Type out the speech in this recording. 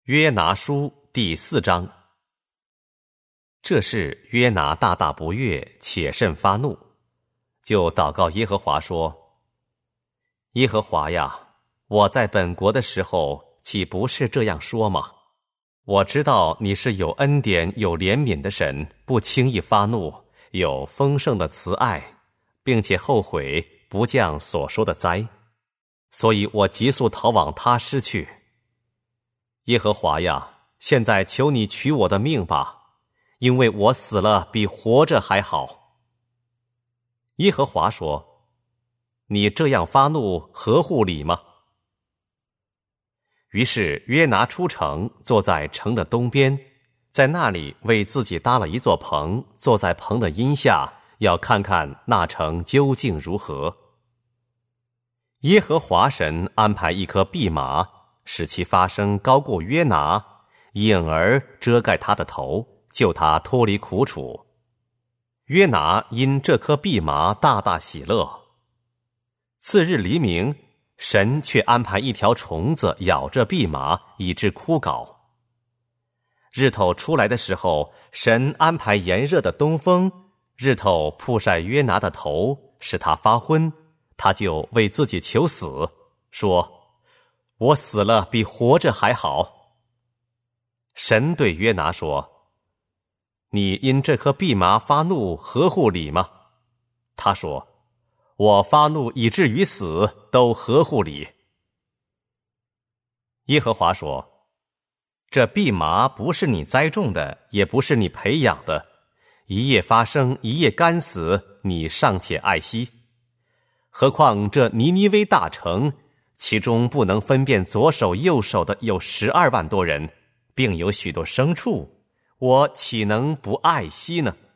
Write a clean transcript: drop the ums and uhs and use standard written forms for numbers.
约拿书第4章。这事约拿大大不悦，且甚发怒，就祷告耶和华说：耶和华呀，我在本国的时候，岂不是这样说吗？我知道你是有恩典有怜悯的神，不轻易发怒，有丰盛的慈爱，并且后悔不降所说的灾，所以我急速逃往他施去。耶和华呀，现在求你取我的命吧，因为我死了比活着还好。耶和华说：你这样发怒合乎理吗？于是约拿出城，坐在城的东边，在那里为自己搭了一座棚，坐在棚的荫下，要看看那城究竟如何。耶和华神安排一棵蓖麻，使其发声高过约拿，影儿遮盖他的头，救他脱离苦楚。约拿因这棵蓖麻大大喜乐。次日黎明，神却安排一条虫子咬着蓖麻，以致枯槁。日头出来的时候，神安排炎热的东风，日头曝晒约拿的头，使他发昏，他就为自己求死，说：我死了比活着还好。神对约拿说：你因这棵蓖麻发怒合乎理吗？他说：我发怒以至于死，都合乎理。耶和华说：这蓖麻不是你栽种的，也不是你培养的，一夜发生，一夜干死，你尚且爱惜。何况这尼尼微大城，其中不能分辨左手右手的有12万多人，并有许多牲畜，我岂能不爱惜呢？